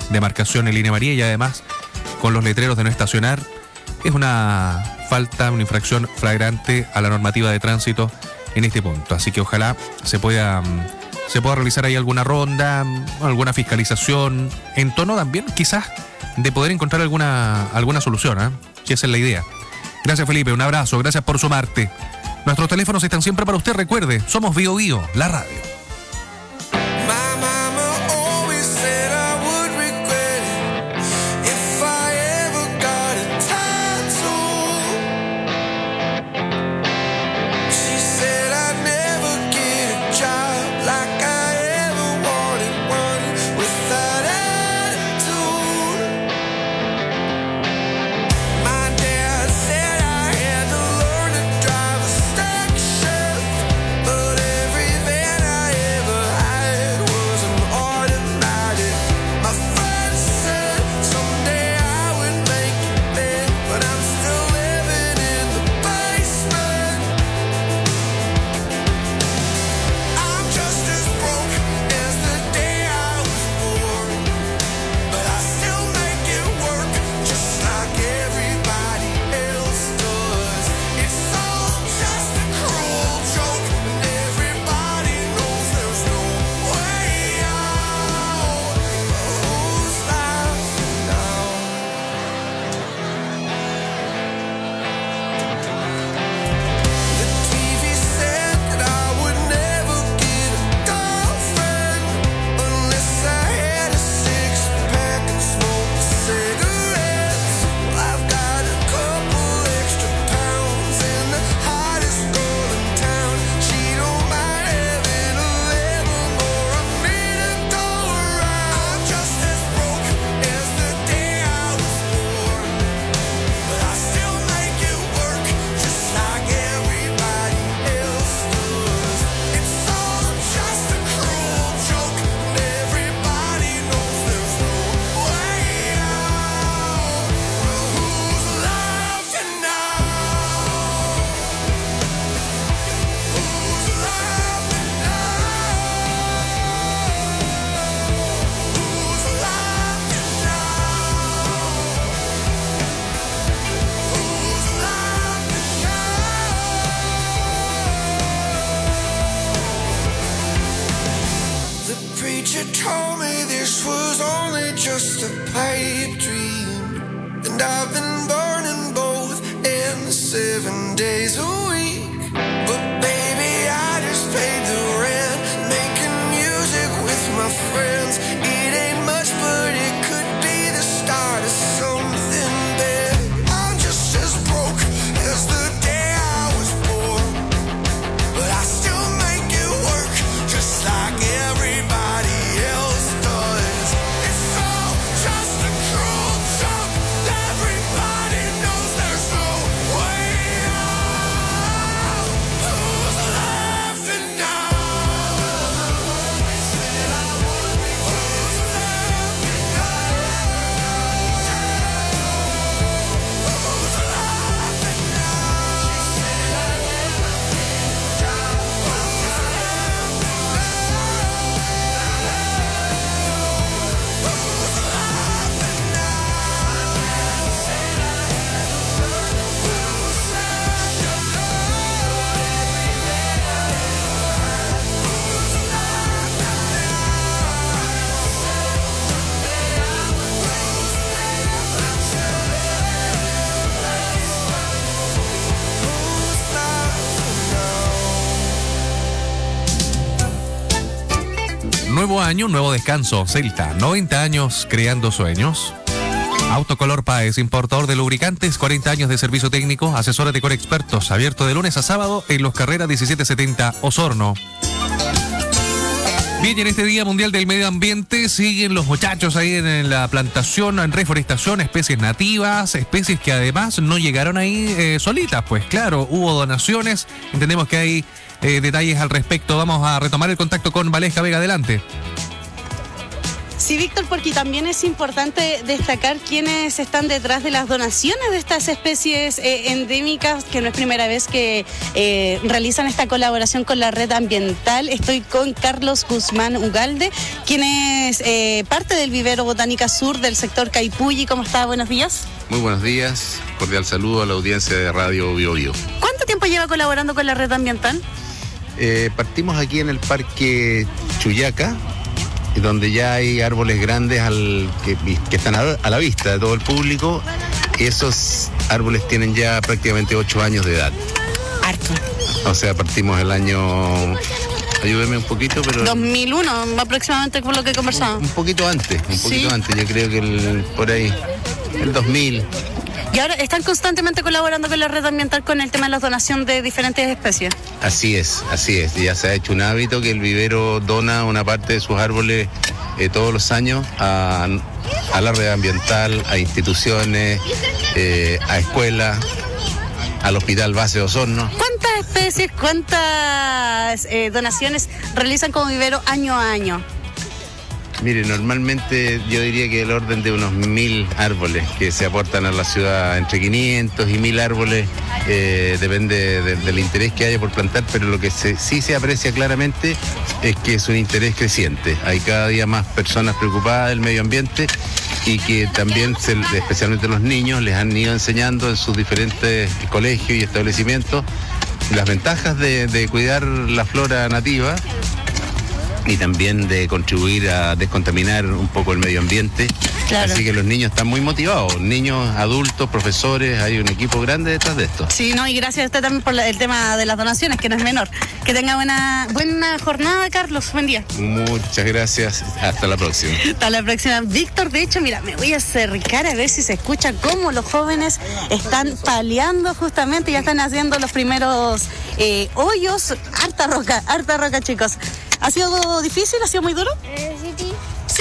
demarcación en línea amarilla y además con los letreros de no estacionar, es una falta, una infracción flagrante a la normativa de tránsito en este punto. Así que ojalá se pueda realizar ahí alguna ronda, alguna fiscalización, en tono también quizás de poder encontrar alguna solución, que esa es la idea. Gracias, Felipe, un abrazo, gracias por sumarte. Nuestros teléfonos están siempre para usted, recuerde, somos Bio Bio, la radio. Nuevo año, nuevo descanso. Celta, 90 años creando sueños. Autocolor Páez, importador de lubricantes, 40 años de servicio técnico, asesores de Corexpertos, abierto de lunes a sábado en Los Carreras 1770, Osorno. Bien, y en este Día Mundial del Medio Ambiente siguen los muchachos ahí en la plantación, en reforestación, especies nativas, especies que además no llegaron ahí solitas, pues claro, hubo donaciones, entendemos que hay detalles al respecto. Vamos a retomar el contacto con Valesca Vega, adelante. Sí, Víctor, porque también es importante destacar quiénes están detrás de las donaciones de estas especies endémicas, que no es primera vez que realizan esta colaboración con la red ambiental. Estoy con Carlos Guzmán Ugalde, quien es parte del vivero Botánica Sur del sector Caipulli. ¿Cómo está? Buenos días. Muy buenos días, cordial saludo a la audiencia de Radio Bio Bio. ¿Cuánto tiempo lleva colaborando con la red ambiental? Partimos aquí en el Parque Chuyaca, donde ya hay árboles grandes que están a la vista de todo el público. Esos árboles tienen ya prácticamente 8 años de edad. Harto. O sea, partimos el año, ayúdeme un poquito, pero 2001 aproximadamente, por lo que conversamos. Un poquito antes, yo creo que por ahí, el 2000. Y ahora están constantemente colaborando con la red ambiental con el tema de la donación de diferentes especies. Así es. Ya se ha hecho un hábito que el vivero dona una parte de sus árboles todos los años a la red ambiental, a instituciones, a escuelas, al Hospital Base de Osorno. ¿Cuántas especies, cuántas donaciones realizan como vivero año a año? Mire, normalmente yo diría que el orden de unos 1000 árboles que se aportan a la ciudad, entre 500 y 1000 árboles, depende del interés que haya por plantar, pero lo que sí se aprecia claramente es que es un interés creciente. Hay cada día más personas preocupadas del medio ambiente y que también, especialmente los niños, les han ido enseñando en sus diferentes colegios y establecimientos las ventajas de cuidar la flora nativa y también de contribuir a descontaminar un poco el medio ambiente. Claro. Así que los niños están muy motivados, niños, adultos, profesores, hay un equipo grande detrás de esto. Sí, no, y gracias a usted también por el tema de las donaciones, que no es menor. Que tenga buena jornada, Carlos, buen día. Muchas gracias, hasta la próxima. Hasta la próxima. Víctor, de hecho, mira, me voy a acercar a ver si se escucha cómo los jóvenes están paliando justamente, ya están haciendo los primeros hoyos. Harta roca, chicos. ¿Ha sido difícil? ¿Ha sido muy duro? Sí. ¿Sí?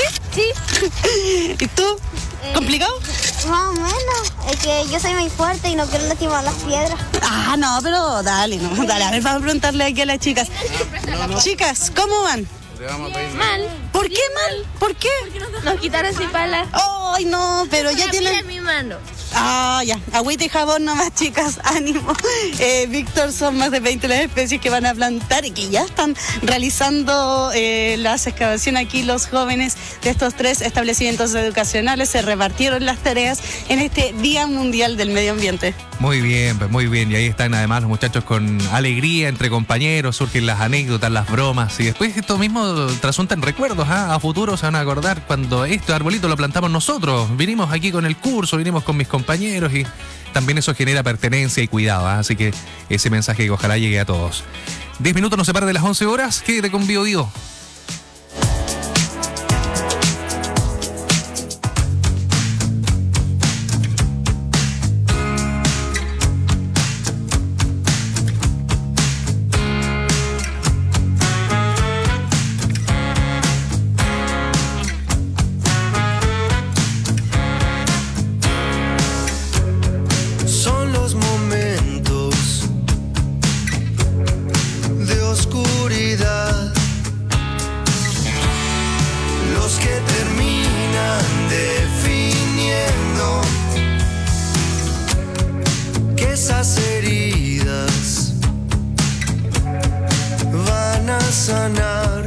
Sí. ¿Y tú? ¿Complicado? Más o menos. Es que yo soy muy fuerte y no quiero lastimar las piedras. Ah, no, pero dale. A ver, vamos a preguntarle aquí a las chicas. Chicas, ¿cómo van? Mal. ¿Por qué mal? ¿Por qué? Nos quitaron sin palas. Ay, no, pero ya tienen... en mi mano. Ah, ya. Agüita y jabón nomás, chicas. Ánimo. Víctor, son más de 20 las especies que van a plantar y que ya están realizando las excavaciones aquí. Los jóvenes de estos 3 establecimientos educacionales se repartieron las tareas en este Día Mundial del Medio Ambiente. Muy bien, pues muy bien. Y ahí están además los muchachos con alegría entre compañeros, surgen las anécdotas, las bromas. Y después esto mismo trasunta en recuerdos, a futuro se van a acordar cuando este arbolito lo plantamos nosotros. Vinimos aquí con el curso, vinimos con mis compañeros y también eso genera pertenencia y cuidado. Así que ese mensaje que ojalá llegue a todos. 10 minutos nos separa de las 11 horas. Quédate con Bio Bio. Sanar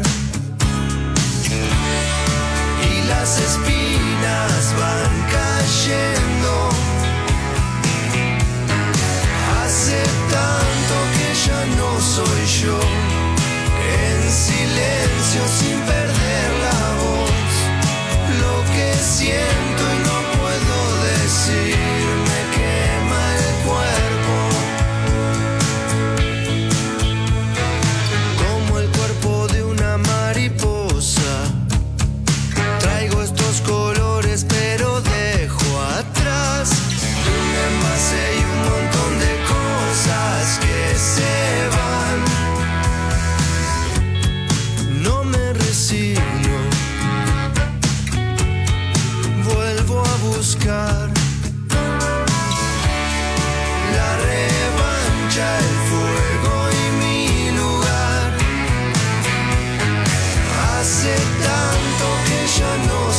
y las espinas van cayendo. Hace tanto que ya no soy yo, en silencio sin perder la voz. Lo que siento y no puedo decir me quema el cuerpo. Traigo estos colores pero dejo atrás un envase y un montón de cosas que se van. No me resigno, vuelvo a buscar la revancha, el fuego y mi lugar. Hace tanto que ya no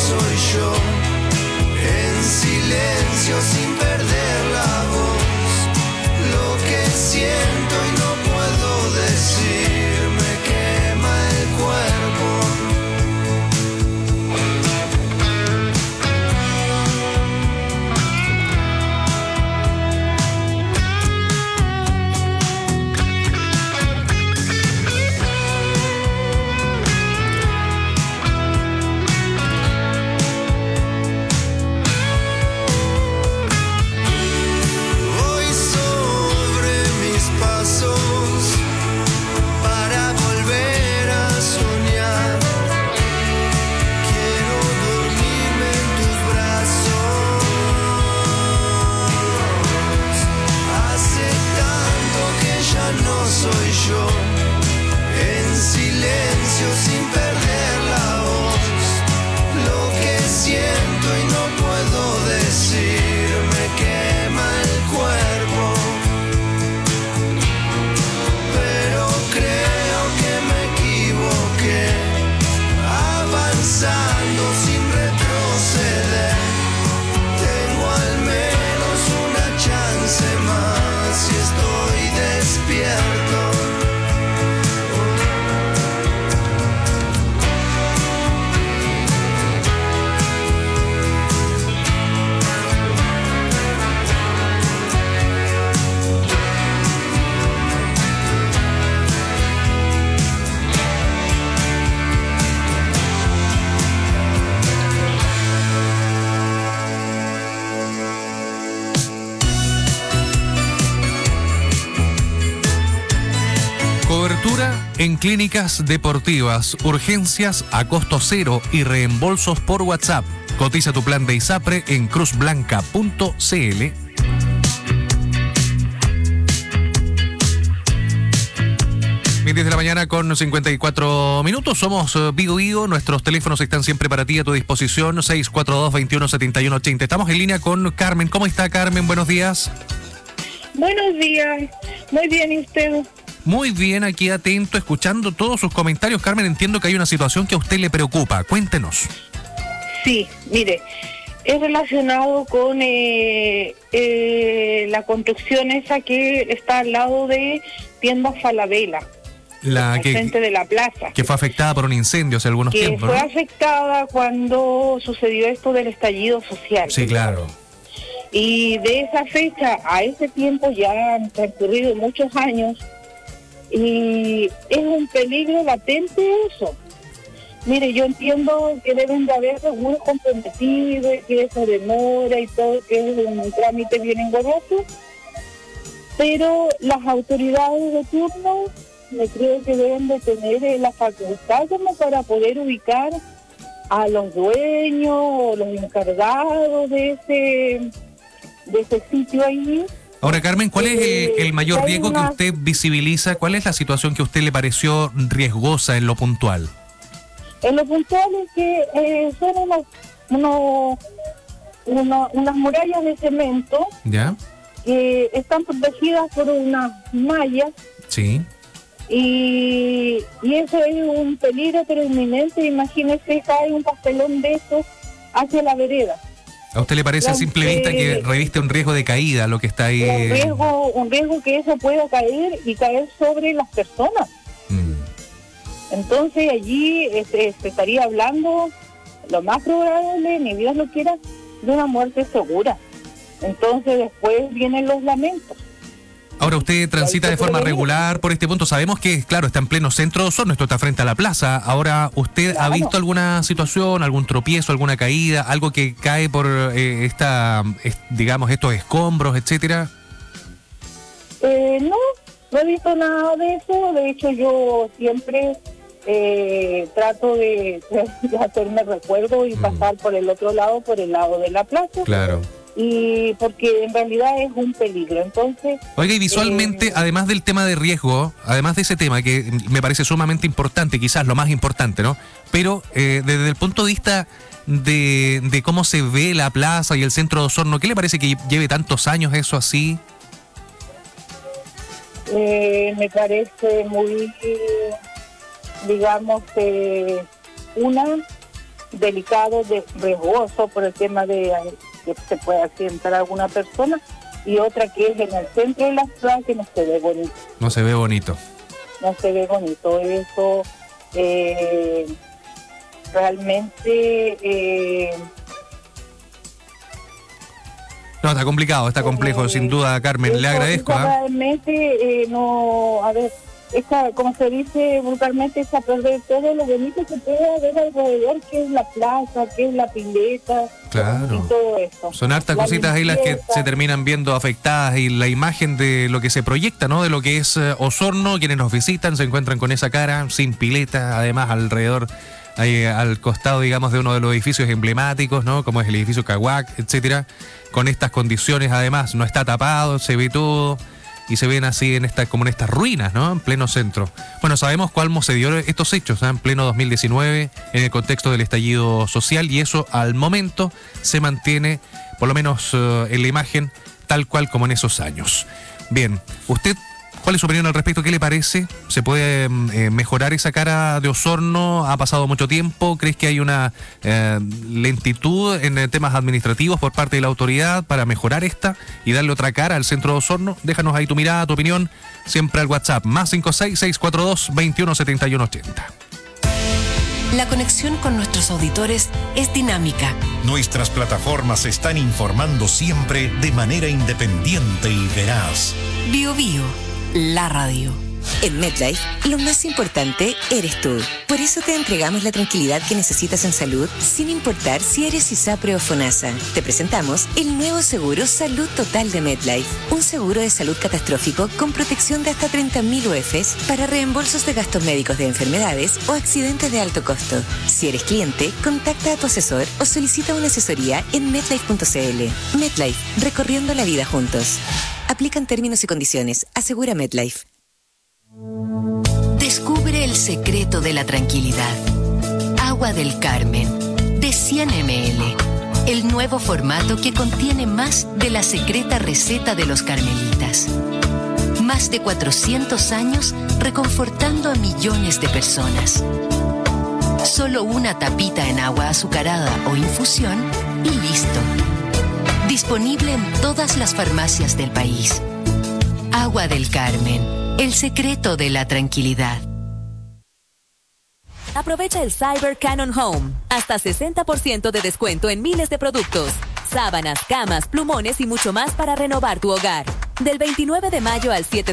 en clínicas deportivas, urgencias a costo cero y reembolsos por WhatsApp. Cotiza tu plan de ISAPRE en cruzblanca.cl. 10 de la mañana con 54 minutos. Somos Vigo. Nuestros teléfonos están siempre para ti, a tu disposición. 642-217180. Estamos en línea con Carmen. ¿Cómo está, Carmen? Buenos días. Buenos días. Muy bien, ¿y usted? Muy bien, aquí atento, escuchando todos sus comentarios. Carmen, entiendo que hay una situación que a usted le preocupa. Cuéntenos. Sí, mire, es relacionado con la construcción esa que está al lado de Tiendas Falabella. Al frente de la plaza. Que fue afectada por un incendio hace algunos tiempos. Que fue ¿no? afectada cuando sucedió esto del estallido social. Sí, claro. Y de esa fecha a ese tiempo ya han transcurrido muchos años y es un peligro latente eso. Mire, yo entiendo que deben de haber seguros comprometidos, que eso demora y todo, que es un trámite bien engorroso, pero las autoridades de turno me creo que deben de tener la facultad como para poder ubicar a los dueños o los encargados de ese sitio ahí. Ahora, Carmen, ¿cuál es el mayor riesgo que usted visibiliza? ¿Cuál es la situación que a usted le pareció riesgosa en lo puntual? En lo puntual es que son unas murallas de cemento. ¿Ya? Que están protegidas por unas mallas. Sí. Y eso es un peligro pero inminente. Imagínese, cae un pastelón de esos hacia la vereda. ¿A usted le parece a simple vista que reviste un riesgo de caída lo que está ahí? Un riesgo que eso pueda caer y caer sobre las personas. Entonces allí se estaría hablando, lo más probable, ni Dios lo quiera, de una muerte segura. Entonces después vienen los lamentos. Ahora, usted transita de forma regular por este punto. Sabemos que, claro, está en pleno centro de Osorno, esto está frente a la plaza. Ahora, ¿usted ha visto alguna situación, algún tropiezo, alguna caída, algo que cae por digamos, estos escombros, etcétera? No he visto nada de eso. De hecho, yo siempre trato de hacerme recuerdo y pasar por el otro lado, por el lado de la plaza. Claro. Y porque en realidad es un peligro. Entonces, oiga, y visualmente, además del tema de riesgo, además de ese tema que me parece sumamente importante, quizás lo más importante, ¿no? Pero desde el punto de vista de cómo se ve la plaza y el centro de Osorno, ¿qué le parece que lleve tantos años eso así? Me parece muy, digamos, delicado, riesgoso por el tema de que se pueda accidentar a alguna persona, y otra que es en el centro de la ciudad, que no se ve bonito. No se ve bonito. No se ve bonito. Eso realmente... No, está complicado, está complejo, sin duda, Carmen. Le agradezco. Realmente no... A ver, como se dice vulgarmente, es a perder todo lo bonito que puede haber alrededor, que es la plaza, que es la pileta, claro, y todo eso. Son hartas cositas ahí las que se terminan viendo afectadas, y la imagen de lo que se proyecta, ¿no? De lo que es Osorno, quienes nos visitan se encuentran con esa cara, sin pileta, además alrededor, ahí al costado, digamos, de uno de los edificios emblemáticos, ¿no? Como es el edificio Caguac, etcétera, con estas condiciones, además, no está tapado, se ve todo. Y se ven así como en estas ruinas, ¿no? En pleno centro. Bueno, sabemos cómo se dio estos hechos, ¿eh? En pleno 2019, en el contexto del estallido social, y eso al momento se mantiene, por lo menos en la imagen, tal cual como en esos años. Bien, usted, ¿cuál es su opinión al respecto? ¿Qué le parece? ¿Se puede mejorar esa cara de Osorno? ¿Ha pasado mucho tiempo? ¿Crees que hay una lentitud en temas administrativos por parte de la autoridad para mejorar esta y darle otra cara al centro de Osorno? Déjanos ahí tu mirada, tu opinión, siempre al WhatsApp, más 56642-217180. La conexión con nuestros auditores es dinámica. Nuestras plataformas están informando siempre de manera independiente y veraz. Bio Bio, la radio. En MetLife, lo más importante eres tú. Por eso te entregamos la tranquilidad que necesitas en salud, sin importar si eres ISAPRE o FONASA. Te presentamos el nuevo seguro Salud Total de MetLife. Un seguro de salud catastrófico con protección de hasta 30.000 UFs para reembolsos de gastos médicos de enfermedades o accidentes de alto costo. Si eres cliente, contacta a tu asesor o solicita una asesoría en MetLife.cl. MetLife, recorriendo la vida juntos. Aplican términos y condiciones. Asegura MetLife. Descubre el secreto de la tranquilidad. Agua del Carmen, de 100 ml. El nuevo formato que contiene más de la secreta receta de los carmelitas. Más de 400 años reconfortando a millones de personas. Solo una tapita en agua azucarada o infusión y listo. Disponible en todas las farmacias del país. Agua del Carmen. El secreto de la tranquilidad. Aprovecha el Cyber Canon Home. Hasta 60% de descuento en miles de productos. Sábanas, camas, plumones y mucho más para renovar tu hogar. Del 29 de mayo al 7